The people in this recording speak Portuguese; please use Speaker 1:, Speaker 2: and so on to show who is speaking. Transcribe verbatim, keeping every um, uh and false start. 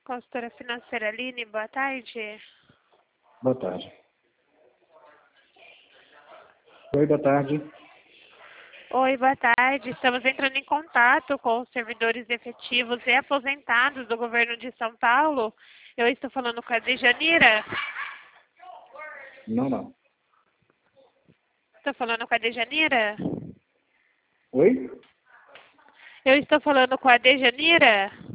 Speaker 1: Consultora financeira Aline, boa tarde.
Speaker 2: Boa tarde. Oi, boa tarde.
Speaker 1: Oi, boa tarde. Estamos entrando em contato com os servidores efetivos e aposentados do governo de São Paulo. Eu estou falando com a Dejanira.
Speaker 2: Não, não.
Speaker 1: Estou falando com a Dejanira?
Speaker 2: Oi?
Speaker 1: Eu estou falando com a Dejanira?